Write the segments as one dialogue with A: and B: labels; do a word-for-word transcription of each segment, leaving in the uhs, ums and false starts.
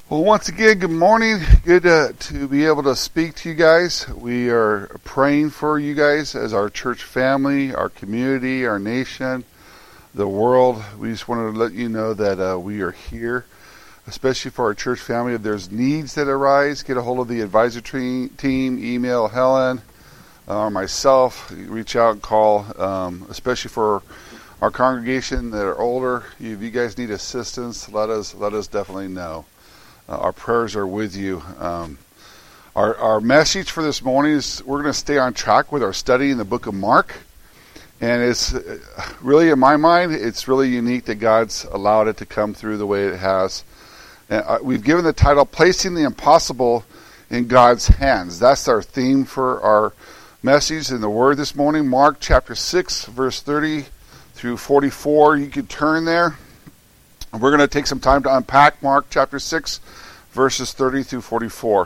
A: Well, once again, good morning. Good uh, to be able to speak to you guys. We are praying for you guys as our church family, our community, our nation, the world. We just wanted to let you know that uh, we are here, especially for our church family. If there's needs that arise, get a hold of the advisory team, email Helen uh, or myself, reach out and call, um, especially for our congregation that are older. If you guys need assistance, let us let us definitely know. Uh, our prayers are with you. Um, our, our message for this morning is we're going to stay on track with our study in the book of Mark. And it's really, in my mind, it's really unique that God's allowed it to come through the way it has. And uh, we've given the title, Placing the Impossible in God's Hands. That's our theme for our message in the Word this morning. Mark chapter six, verse thirty through forty-four. You can turn there. We're going to take some time to unpack Mark chapter six, verses thirty through forty-four.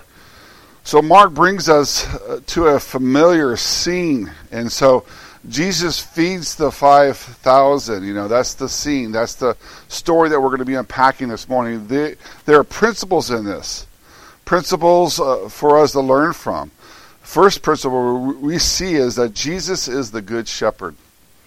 A: So Mark brings us to a familiar scene. And so Jesus feeds the five thousand. You know, that's the scene. That's the story that we're going to be unpacking this morning. They, there are principles in this. Principles uh, for us to learn from. First principle we see is that Jesus is the good shepherd.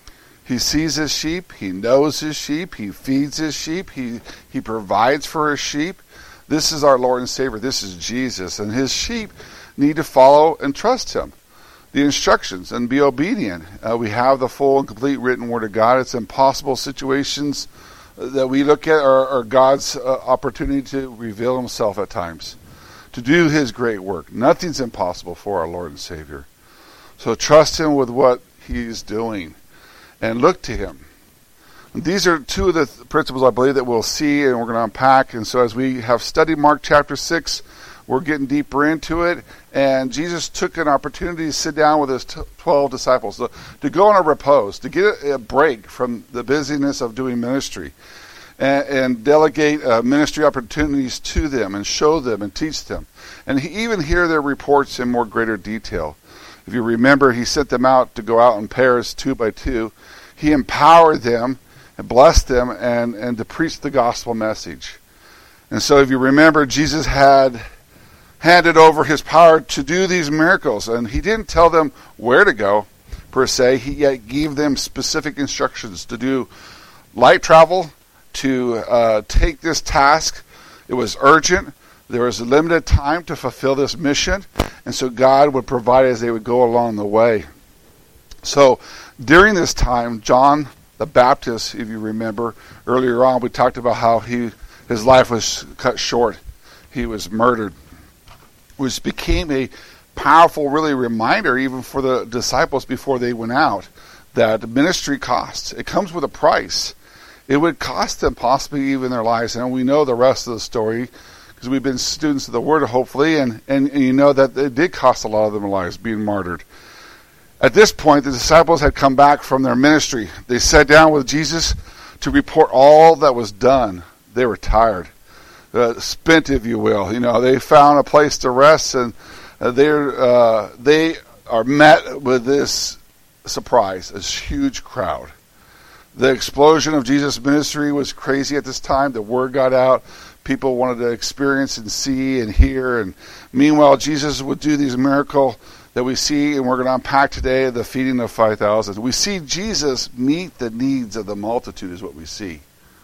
A: He sees his sheep, he knows his sheep, he feeds his sheep, he, he provides for his sheep. This is our Lord and Savior. This is Jesus. And his sheep need to follow and trust him. The instructions and be obedient. Uh, we have the full and complete written Word of God. It's impossible situations that we look at are, are God's uh, opportunity to reveal himself at times, to do his great work. Nothing's impossible for our Lord and Savior. So trust him with what he's doing. And look to him. And these are two of the th- principles I believe that we'll see and we're going to unpack. And so as we have studied Mark chapter six, we're getting deeper into it. And Jesus took an opportunity to sit down with his t- twelve disciples, to, to go on a repose, to get a, a break from the busyness of doing ministry, and, and delegate uh, ministry opportunities to them and show them and teach them. And he, even hear their reports in more greater detail. If you remember, he sent them out to go out in pairs, two by two. He empowered them and blessed them and, and to preach the gospel message. And so if you remember, Jesus had handed over his power to do these miracles. And he didn't tell them where to go, per se. He yet gave them specific instructions to do light travel, to uh, take this task. It was urgent. There was a limited time to fulfill this mission. And so God would provide as they would go along the way. So during this time, John the Baptist, if you remember, earlier on we talked about how he his life was cut short. He was murdered, which became a powerful, really, reminder even for the disciples before they went out, that ministry costs. It comes with a price. It would cost them possibly even their lives. And we know the rest of the story, because we've been students of the Word, hopefully, and, and, and you know that it did cost a lot of them their lives, being martyred. At this point, the disciples had come back from their ministry. They sat down with Jesus to report all that was done. They were tired, uh, spent, if you will. You know, they found a place to rest, and uh, they're, uh, they are met with this surprise, this huge crowd. The explosion of Jesus' ministry was crazy at this time. The word got out. People wanted to experience and see and hear. And meanwhile, Jesus would do these miracles that we see, and we're going to unpack today, the feeding of five thousand. We see Jesus meet the needs of the multitude is what we see.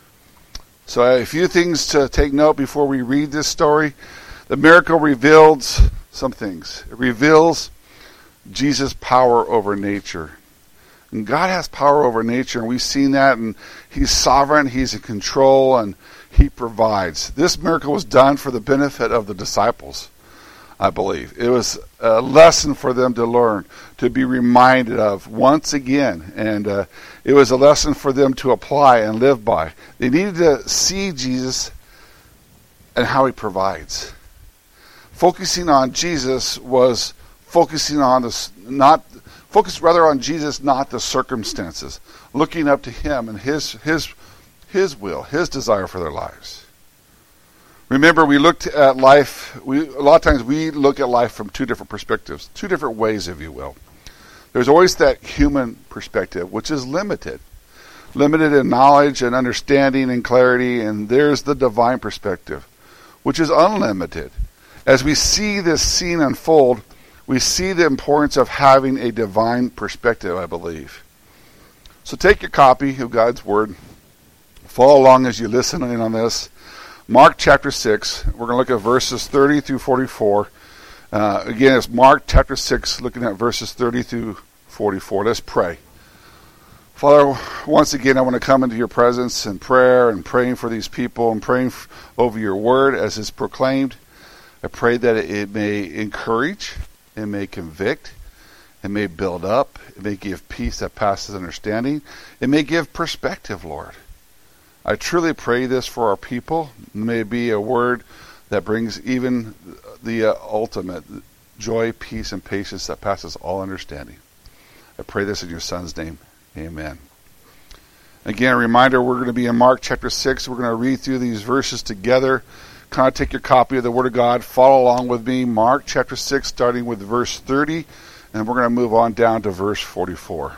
A: So a few things to take note before we read this story. The miracle reveals some things. It reveals Jesus' power over nature. And God has power over nature, and we've seen that, and he's sovereign, he's in control, and he provides. This miracle was done for the benefit of the disciples, I believe. It was a lesson for them to learn, to be reminded of once again. And uh, it was a lesson for them to apply and live by. They needed to see Jesus and how he provides. Focusing on Jesus was focusing on this, not focus rather on Jesus, not the circumstances. Looking up to him and his his his will, his desire for their lives. Remember, we looked at life, we, a lot of times we look at life from two different perspectives, two different ways, if you will. There's always that human perspective, which is limited. Limited in knowledge and understanding and clarity, and there's the divine perspective, which is unlimited. As we see this scene unfold, we see the importance of having a divine perspective, I believe. So take your copy of God's Word. Follow along as you listen in on this. Mark chapter six. We're going to look at verses thirty through forty-four. Uh, again, it's Mark chapter six, looking at verses thirty through forty-four. Let's pray. Father, once again, I want to come into your presence in prayer and praying for these people and praying f- over your word as it's proclaimed. I pray that it may encourage, it may convict, it may build up, it may give peace that passes understanding, it may give perspective, Lord. I truly pray this for our people. It may be a word that brings even the uh, ultimate joy, peace, and patience that passes all understanding. I pray this in your Son's name. Amen. Again, a reminder, we're going to be in Mark chapter six. We're going to read through these verses together. Kind of take your copy of the Word of God. Follow along with me. Mark chapter six, starting with verse thirty. And we're going to move on down to verse forty-four.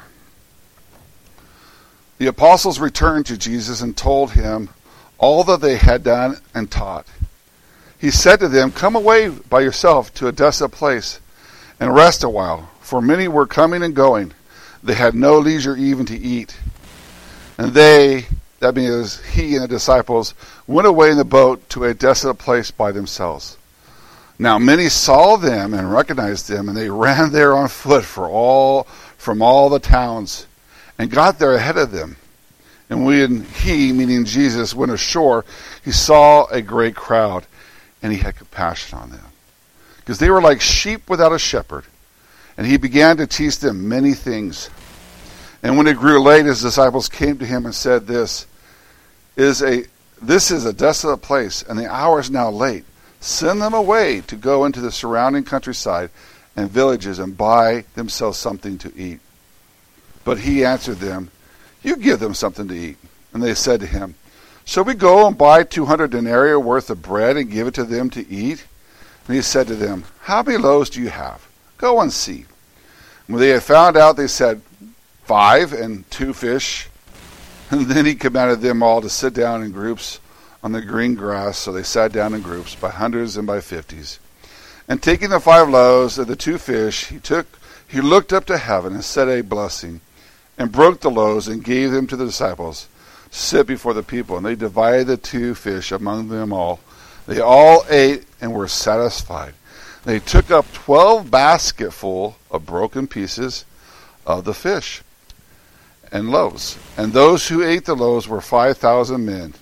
A: The apostles returned to Jesus and told him all that they had done and taught. He said to them, "Come away by yourself to a desolate place and rest a while, for many were coming and going. They had no leisure even to eat." And they, that means he and the disciples, went away in the boat to a desolate place by themselves. Now many saw them and recognized them, and they ran there on foot for all from all the towns, and got there ahead of them. And when he, meaning Jesus, went ashore, he saw a great crowd, and he had compassion on them, because they were like sheep without a shepherd. And he began to teach them many things. And when it grew late, his disciples came to him and said, This is a this is a desolate place, and the hour is now late. Send them away to go into the surrounding countryside and villages and buy themselves something to eat. But he answered them, You give them something to eat. And they said to him, Shall we go and buy two hundred denarii worth of bread and give it to them to eat? And he said to them, How many loaves do you have? Go and see. When they had found out, they said, Five and two fish. And then he commanded them all to sit down in groups on the green grass. So they sat down in groups by hundreds and by fifties. And taking the five loaves and the two fish, he took, he looked up to heaven and said a blessing, and broke the loaves and gave them to the disciples to sit before the people. And they divided the two fish among them all. They all ate and were satisfied. They took up twelve basketful of broken pieces of the fish and loaves. And those who ate the loaves were five thousand men.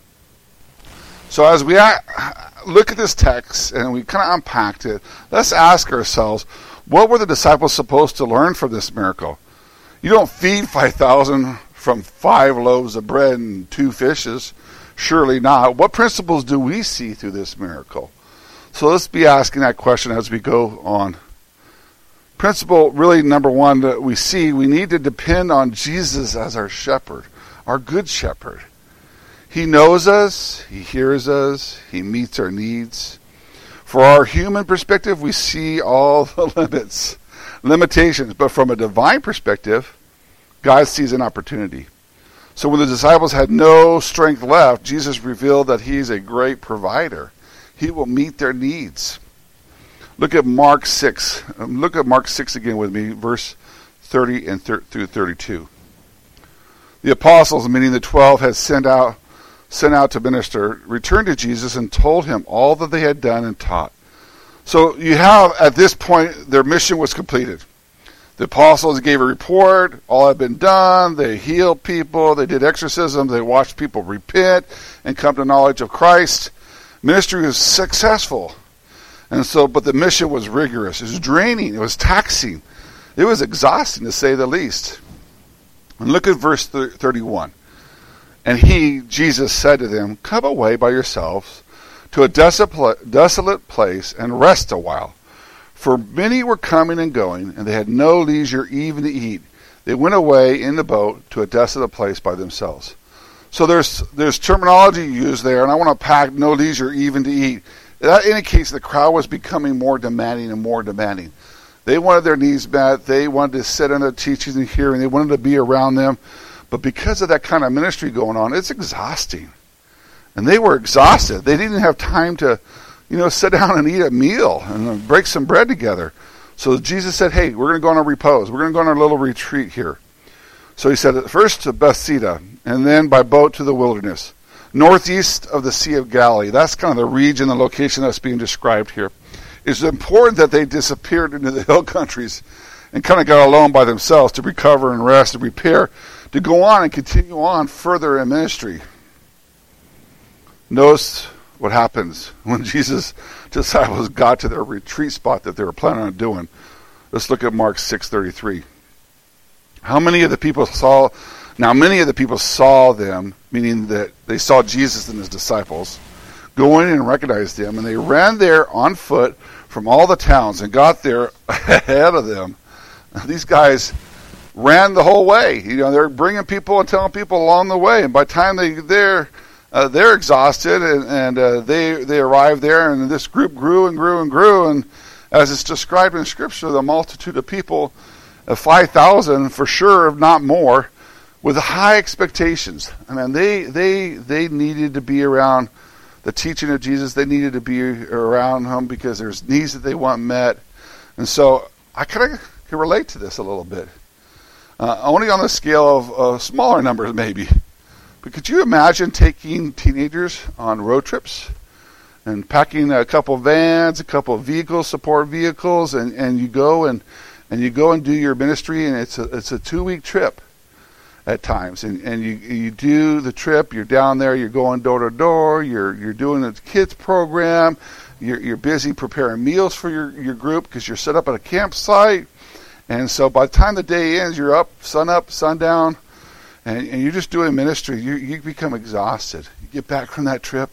A: So as we look at this text and we kind of unpacked it, let's ask ourselves, what were the disciples supposed to learn from this miracle? You don't feed five thousand from five loaves of bread and two fishes. Surely not. What principles do we see through this miracle? So let's be asking that question as we go on. Principle, really, number one, that we see, we need to depend on Jesus as our shepherd, our good shepherd. He knows us, he hears us, he meets our needs. For our human perspective, we see all the limits, limitations, but from a divine perspective, God sees an opportunity. So when the disciples had no strength left, Jesus revealed that he's a great provider. He will meet their needs. Look at Mark six. Um, look at Mark six again with me, verse thirty and thir- through thirty-two. The apostles, meaning the twelve, had sent out sent out to minister, returned to Jesus and told him all that they had done and taught. So you have, at this point, their mission was completed. The apostles gave a report, all had been done, they healed people, they did exorcisms, they watched people repent and come to knowledge of Christ. Ministry was successful. And so, but the mission was rigorous. It was draining. It was taxing. It was exhausting, to say the least. And look at verse thirty-one. And he, Jesus, said to them, Come away by yourselves to a desolate place and rest a while. For many were coming and going, and they had no leisure even to eat. They went away in the boat to a desolate place by themselves. So there's there's terminology used there, and I want to pack no leisure even to eat. That indicates the crowd was becoming more demanding and more demanding. They wanted their needs met. They wanted to sit in the teachings and hearing. They wanted to be around them. But because of that kind of ministry going on, it's exhausting. And they were exhausted. They didn't have time to, you know, sit down and eat a meal and break some bread together. So Jesus said, hey, we're going to go on a repose. We're going to go on our little retreat here. So he said, first to Bethsaida, and then by boat to the wilderness, northeast of the Sea of Galilee. That's kind of the region, the location that's being described here. It's important that they disappeared into the hill countries and kind of got alone by themselves to recover and rest and repair, to go on and continue on further in ministry. Notice what happens when Jesus' disciples got to their retreat spot that they were planning on doing. Let's look at Mark six thirty-three. How many of the people saw, now many of the people saw them, meaning that they saw Jesus and his disciples, go in and recognized them, and they ran there on foot from all the towns and got there ahead of them. These guys ran the whole way. You know, they're bringing people and telling people along the way, and by the time they they're uh, they're exhausted, and, and uh, they they arrived there, and this group grew and grew and grew, and as it's described in Scripture, the multitude of people, of five thousand for sure, if not more, with high expectations. I mean, they they they needed to be around the teaching of Jesus. They needed to be around him because there's needs that they want met, and so I kind of can relate to this a little bit. Uh, only on the scale of uh, smaller numbers, maybe. But could you imagine taking teenagers on road trips and packing a couple vans, a couple of vehicles, support vehicles, and, and you go and and you go and do your ministry, and it's a it's a two week trip at times, and and you you do the trip. You're down there. You're going door to door. You're you're doing the kids program. You're you're busy preparing meals for your your group because you're set up at a campsite. And so by the time the day ends, you're up, sun up, sundown, and, and you're just doing ministry. You you become exhausted. You get back from that trip,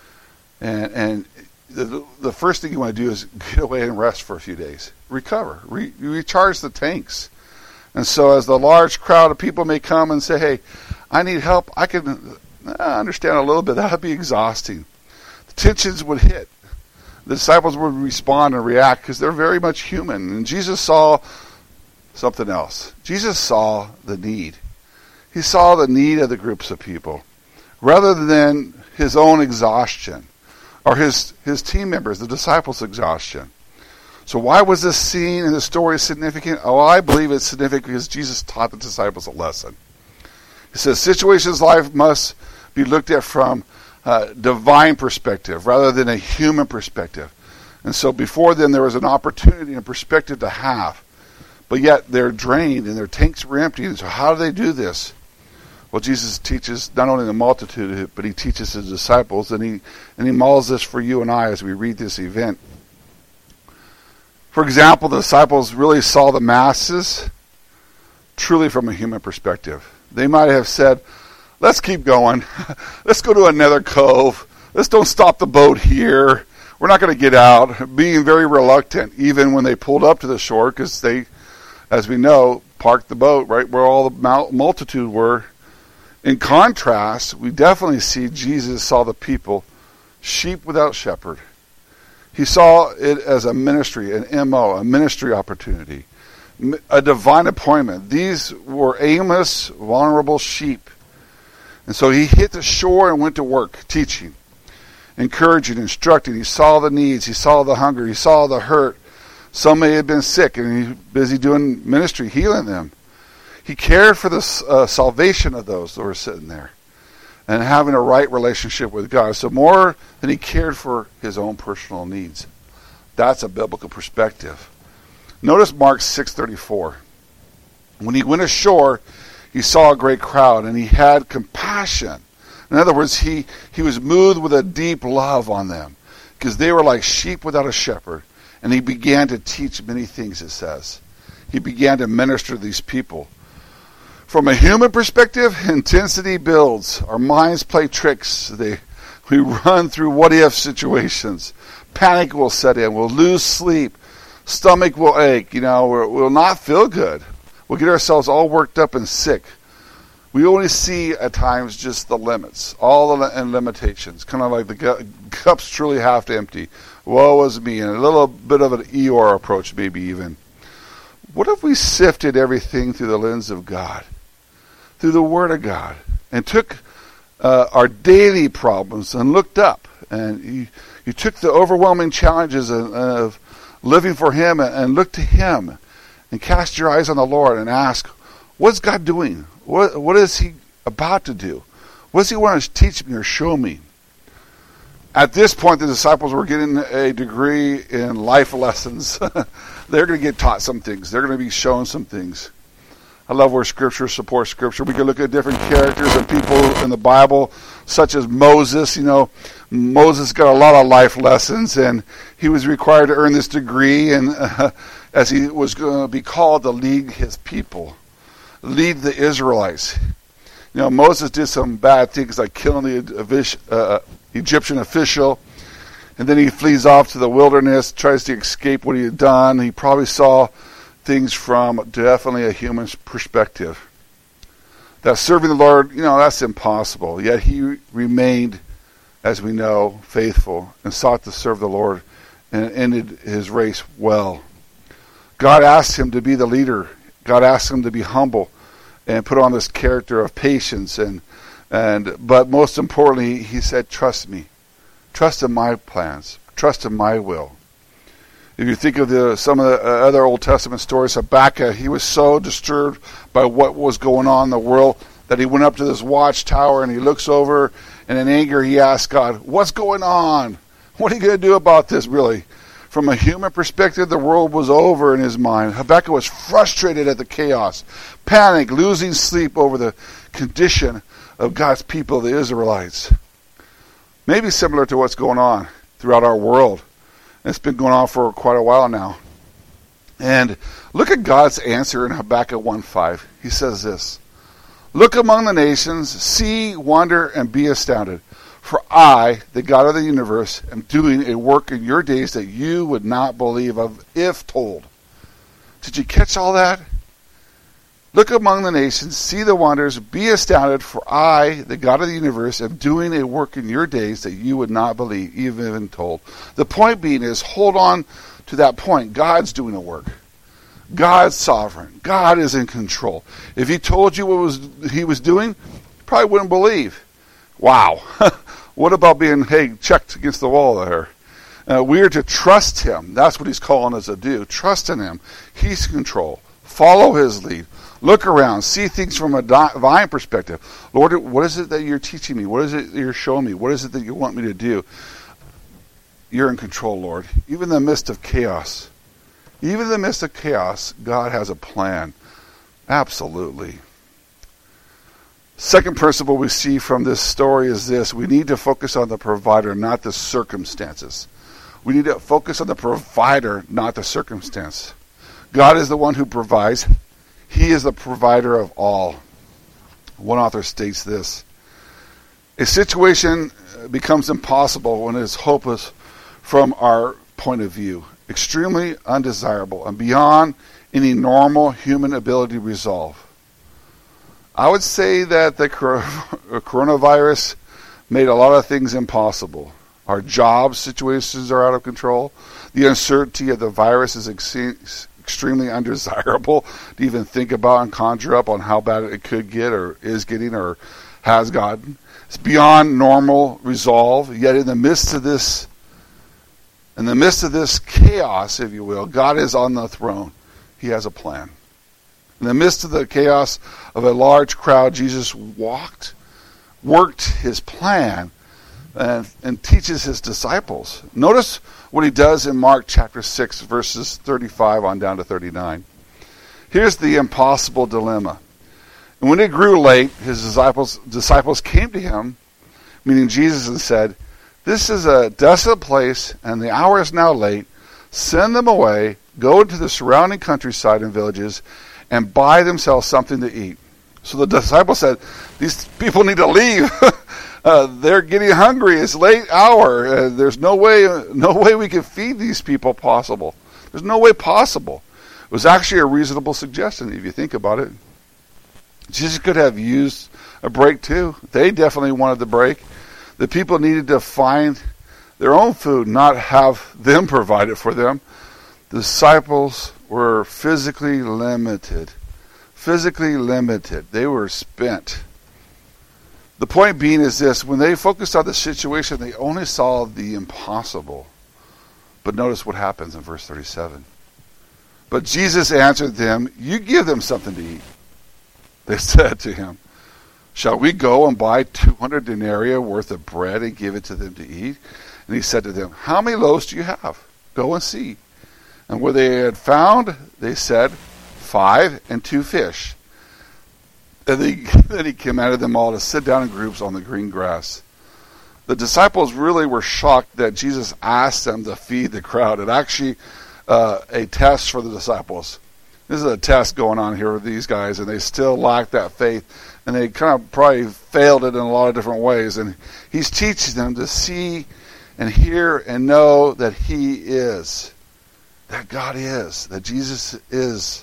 A: and and the, the first thing you want to do is get away and rest for a few days. Recover. Re, recharge the tanks. And so as the large crowd of people may come and say, hey, I need help, I can I understand a little bit. That would be exhausting. The tensions would hit. The disciples would respond and react because they're very much human. And Jesus saw something else. Jesus saw the need. He saw the need of the groups of people. Rather than his own exhaustion or his, his team members, the disciples' exhaustion. So why was this scene in the story significant? Oh, I believe it's significant because Jesus taught the disciples a lesson. He says situations in life must be looked at from a divine perspective rather than a human perspective. And so before then there was an opportunity and perspective to have. But yet they're drained and their tanks were empty. And so how do they do this? Well, Jesus teaches not only the multitude, but he teaches his disciples, and he and he models this for you and I as we read this event. For example, the disciples really saw the masses truly from a human perspective. They might have said, let's keep going. Let's go to another cove. Let's don't stop the boat here. We're not going to get out. Being very reluctant, even when they pulled up to the shore, because they, as we know, parked the boat right where all the multitude were. In contrast, we definitely see Jesus saw the people, sheep without shepherd. He saw it as a ministry, an M O, a ministry opportunity, a divine appointment. These were aimless, vulnerable sheep. And so he hit the shore and went to work, teaching, encouraging, instructing. He saw the needs. He saw the hunger. He saw the hurt. Some may have been sick, and he's busy doing ministry, healing them. He cared for the uh, salvation of those that were sitting there and having a right relationship with God. So more than he cared for his own personal needs. That's a biblical perspective. Notice Mark six thirty-four. When he went ashore, he saw a great crowd, and he had compassion. In other words, he, he was moved with a deep love on them because they were like sheep without a shepherd. And he began to teach many things, it says. He began to minister to these people. From a human perspective, intensity builds. Our minds play tricks. They, we run through what-if situations. Panic will set in. We'll lose sleep. Stomach will ache. You know, we're, we'll not feel good. We'll get ourselves all worked up and sick. We only see at times just the limits, all the and limitations, kind of like the gu- cup's truly half empty. Woe is me, and a little bit of an Eeyore approach, maybe even. What if we sifted everything through the lens of God, through the Word of God, and took uh, our daily problems and looked up. And you, you took the overwhelming challenges of, of living for him and, and looked to him and cast your eyes on the Lord and ask, what's God doing? What, what is he about to do? What does he want to teach me or show me? At this point, the disciples were getting a degree in life lessons. They're going to get taught some things. They're going to be shown some things. I love where Scripture supports Scripture. We can look at different characters and people in the Bible, such as Moses. You know, Moses got a lot of life lessons, and he was required to earn this degree, and uh, as he was going to be called to lead his people, lead the Israelites. You know, Moses did some bad things like killing the uh, Egyptian official, and then he flees off to the wilderness, tries to escape what he had done. He probably saw things from definitely a human perspective. That serving the Lord, you know, that's impossible. Yet he remained, as we know, faithful and sought to serve the Lord and ended his race well. God asked him to be the leader. God asked him to be humble and put on this character of patience. And, and but most importantly, he said, trust me. Trust in my plans. Trust in my will. If you think of the, some of the other Old Testament stories, Habakkuk, he was so disturbed by what was going on in the world that he went up to this watchtower and he looks over, and in anger he asked God, what's going on? What are you going to do about this, really? From a human perspective, the world was over in his mind. Habakkuk was frustrated at the chaos, panic, losing sleep over the condition of God's people, the Israelites. Maybe similar to what's going on throughout our world. It's been going on for quite a while now. And look at God's answer in Habakkuk one five. He says this, look among the nations, see, wonder, and be astounded. For I, the God of the universe, am doing a work in your days that you would not believe of if told. Did you catch all that? Look among the nations, see the wonders, be astounded, for I, the God of the universe, am doing a work in your days that you would not believe, even if told. The point being is, hold on to that point. God's doing a work. God's sovereign. God is in control. If he told you what was he was doing, you probably wouldn't believe. Wow. What about being, hey, checked against the wall there? Uh, we are to trust him. That's what he's calling us to do. Trust in him. He's in control. Follow his lead. Look around. See things from a divine perspective. Lord, what is it that you're teaching me? What is it that you're showing me? What is it that you want me to do? You're in control, Lord. Even in the midst of chaos. Even in the midst of chaos, God has a plan. Absolutely. Second principle we see from this story is this. We need to focus on the provider, not the circumstances. We need to focus on the provider, not the circumstance. God is the one who provides. He is the provider of all. One author states this. A situation becomes impossible when it is hopeless from our point of view, extremely undesirable, and beyond any normal human ability to resolve. I would say that the coronavirus made a lot of things impossible. Our job situations are out of control. The uncertainty of the virus is ex- extremely undesirable to even think about and conjure up on how bad it could get or is getting or has gotten. It's beyond normal resolve. Yet in the midst of this, in the midst of this chaos, if you will, God is on the throne. He has a plan. In the midst of the chaos of a large crowd, Jesus walked, worked his plan, and, and teaches his disciples. Notice what he does in Mark chapter six, verses thirty-five on down to thirty-nine. Here's the impossible dilemma. And when it grew late, his disciples disciples came to him, meaning Jesus, and said, "This is a desolate place, and the hour is now late. Send them away, go into the surrounding countryside and villages, and buy themselves something to eat." So the disciples said, these people need to leave. uh, they're getting hungry. It's late hour. Uh, there's no way, no way we can feed these people possible. There's no way possible. It was actually a reasonable suggestion if you think about it. Jesus could have used a break too. They definitely wanted the break. The people needed to find their own food, not have them provide it for them. The disciples were physically limited. Physically limited. They were spent. The point being is this: when they focused on the situation, they only saw the impossible. But notice what happens in verse thirty-seven. But Jesus answered them, "You give them something to eat." They said to him, "Shall we go and buy two hundred denarii worth of bread and give it to them to eat?" And he said to them, "How many loaves do you have? Go and see." And where they had found, they said, "Five and two fish." And he, then he commanded them all to sit down in groups on the green grass. The disciples really were shocked that Jesus asked them to feed the crowd. It actually uh, a test for the disciples. This is a test going on here with these guys, and they still lack that faith, and they kind of probably failed it in a lot of different ways. And he's teaching them to see and hear and know that he is, that God is, that Jesus is.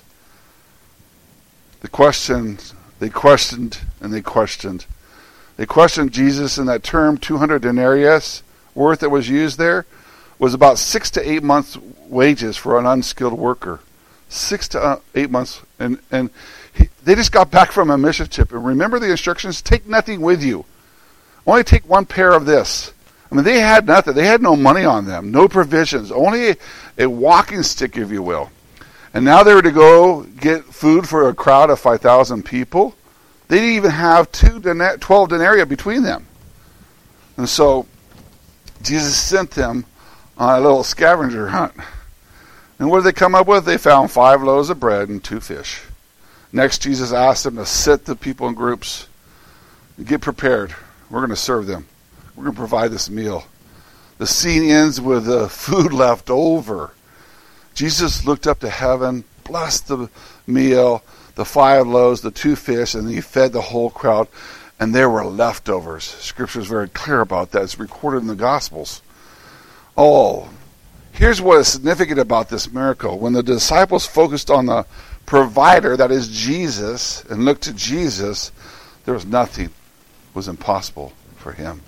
A: The question, they questioned and they questioned. They questioned Jesus, and that term two hundred denarii worth that was used there was about six to eight months' wages for an unskilled worker. Six to uh, eight months. And, and he, they just got back from a mission trip. And remember the instructions? Take nothing with you. Only take one pair of this. I mean, they had nothing. They had no money on them, no provisions, only a, a walking stick, if you will. And now they were to go get food for a crowd of five thousand people. They didn't even have two den- twelve denarii between them. And so Jesus sent them on a little scavenger hunt. And what did they come up with? They found five loaves of bread and two fish. Next, Jesus asked them to sit the people in groups and get prepared. We're going to serve them. We're going to provide this meal. The scene ends with the food left over. Jesus looked up to heaven, blessed the meal, the five loaves, the two fish, and he fed the whole crowd, and there were leftovers. Scripture is very clear about that. It's recorded in the Gospels. Oh, here's what is significant about this miracle. When the disciples focused on the provider, that is Jesus, and looked to Jesus, there was nothing was impossible for him.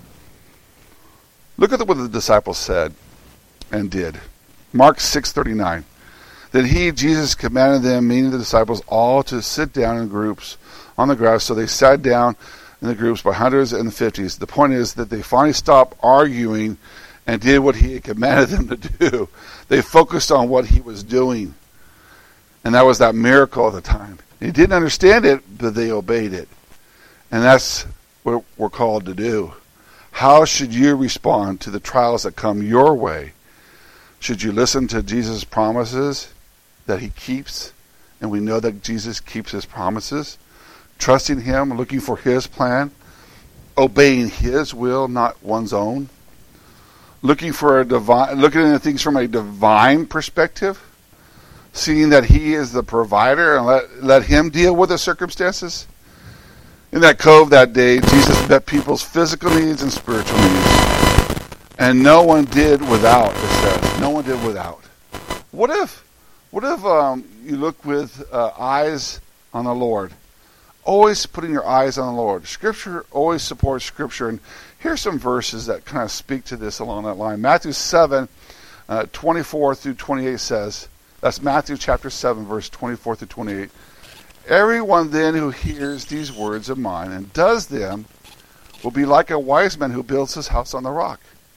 A: Look at what the disciples said and did. Mark six thirty-nine. Then he, Jesus, commanded them, meaning the disciples, all to sit down in groups on the grass. So they sat down in the groups by hundreds and fifties. The point is that they finally stopped arguing and did what he had commanded them to do. They focused on what he was doing. And that was that miracle of the time. They didn't understand it, but they obeyed it. And that's what we're called to do. How should you respond to the trials that come your way? Should you listen to Jesus' promises that he keeps? And we know that Jesus keeps his promises. Trusting him, looking for his plan. Obeying his will, not one's own. Looking for a divine, looking at things from a divine perspective. Seeing that he is the provider and let, let him deal with the circumstances. In that cove that day, Jesus met people's physical needs and spiritual needs. And no one did without, it says. No one did without. What if, what if um, you look with uh, eyes on the Lord? Always putting your eyes on the Lord. Scripture always supports Scripture. And here's some verses that kind of speak to this along that line. Matthew seven, uh, twenty-four through twenty-eight says, that's Matthew chapter seven, verse twenty-four through twenty-eight. Everyone then who hears these words of mine and does them will be like a wise man who builds his house on the rock.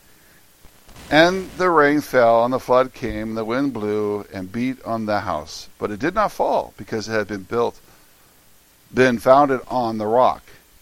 A: And the rain fell, and the flood came, and the wind blew and beat on the house. But it did not fall, because it had been built, been founded on the rock.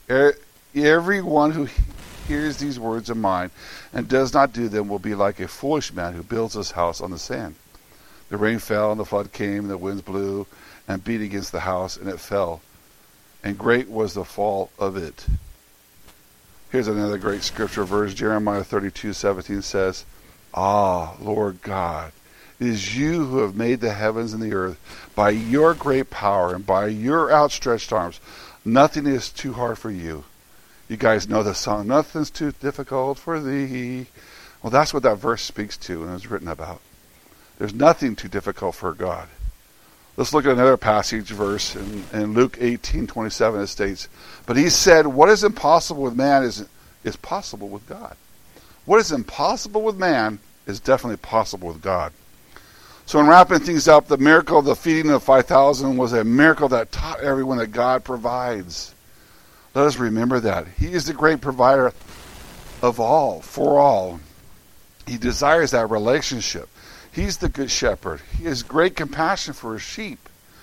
A: Everyone who hears these words of mine and does not do them will be like a foolish man who builds his house on the sand. The rain fell, and the flood came, and the winds blew and beat against the house, and it fell. And great was the fall of it. Here's another great scripture verse. Jeremiah thirty-two seventeen says, Ah, Lord God, it is you who have made the heavens and the earth. By your great power and by your outstretched arms, nothing is too hard for you. You guys know the song, nothing's too difficult for thee. Well, that's what that verse speaks to and is written about. There's nothing too difficult for God. Let's look at another passage verse in, in Luke eighteen twenty-seven. It states, but he said, what is impossible with man is, is possible with God. What is impossible with man is definitely possible with God. So in wrapping things up, the miracle of the feeding of five thousand was a miracle that taught everyone that God provides. Let us remember that. He is the great provider of all, for all. He desires that relationship. He's the good shepherd. He has great compassion for his sheep.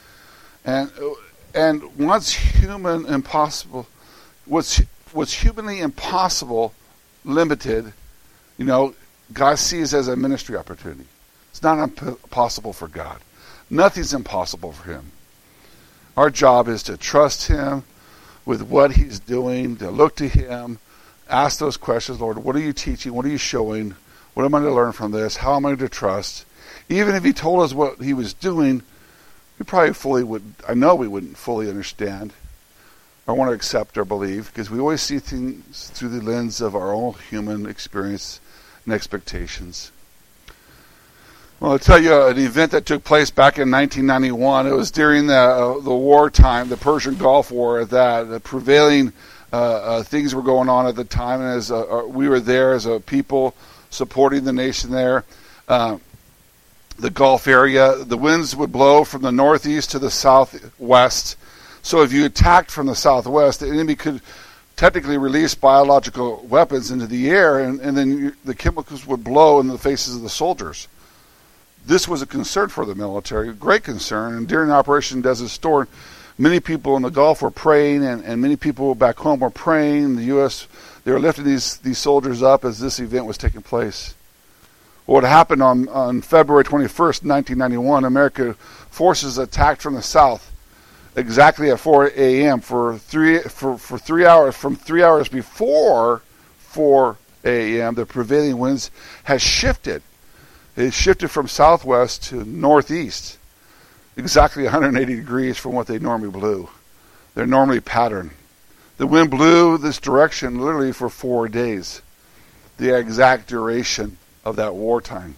A: And and what's human impossible, what's what's humanly impossible, limited, you know, God sees as a ministry opportunity. It's not impossible for God. Nothing's impossible for him. Our job is to trust him with what he's doing, to look to him, ask those questions, Lord, what are you teaching? What are you showing? What am I to learn from this? How am I to trust? Even if he told us what he was doing, we probably fully would, I know we wouldn't fully understand or want to accept or believe, because we always see things through the lens of our own human experience and expectations. Well, I'll tell you an event that took place back in nineteen ninety-one. It was during the uh, the wartime, the Persian Gulf War. At that, the prevailing uh, uh, things were going on at the time, and as uh, we were there as a people supporting the nation there, uh, the Gulf area, the winds would blow from the northeast to the southwest. So if you attacked from the southwest, the enemy could technically release biological weapons into the air, and, and then you, the chemicals would blow in the faces of the soldiers. This was a concern for the military, a great concern. And during Operation Desert Storm, many people in the Gulf were praying, and, and many people back home were praying. The U S, they were lifting these, these soldiers up as this event was taking place. What happened on, on February twenty-first, nineteen ninety-one, American forces attacked from the south exactly at four a.m. for three for, for three hours. From three hours before four a.m., the prevailing winds has shifted. It shifted from southwest to northeast, exactly one hundred eighty degrees from what they normally blew. They're normally patterned. The wind blew this direction literally for four days, the exact duration of that wartime.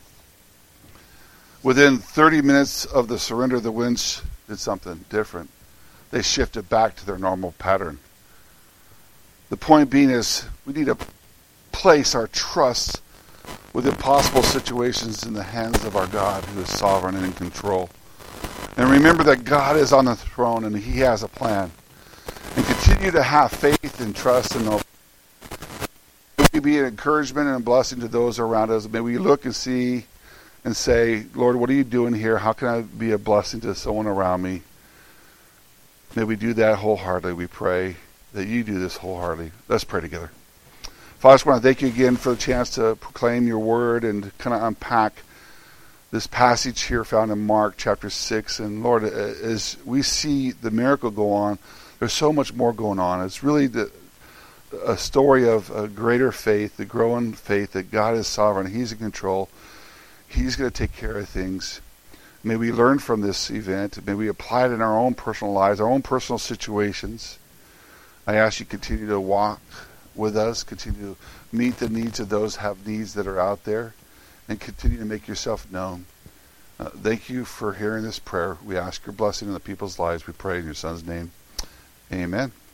A: Within thirty minutes of the surrender, the winds did something different. They shifted back to their normal pattern. The point being is we need to place our trust with impossible situations in the hands of our God, who is sovereign and in control. And remember that God is on the throne and he has a plan. And continue to have faith and trust and hope. May we be an encouragement and a blessing to those around us. May we look and see and say, Lord, what are you doing here? How can I be a blessing to someone around me? May we do that wholeheartedly. We pray that you do this wholeheartedly. Let's pray together. Father, I just want to thank you again for the chance to proclaim your word and kind of unpack this passage here found in Mark chapter six. And Lord, as we see the miracle go on, there's so much more going on. It's really the, a story of a greater faith, the growing faith that God is sovereign. He's in control. He's going to take care of things. May we learn from this event. May we apply it in our own personal lives, our own personal situations. I ask you to continue to walk with us, continue to meet the needs of those who have needs that are out there, and continue to make yourself known. Uh, thank you for hearing this prayer. We ask your blessing on the people's lives. We pray in your Son's name. Amen.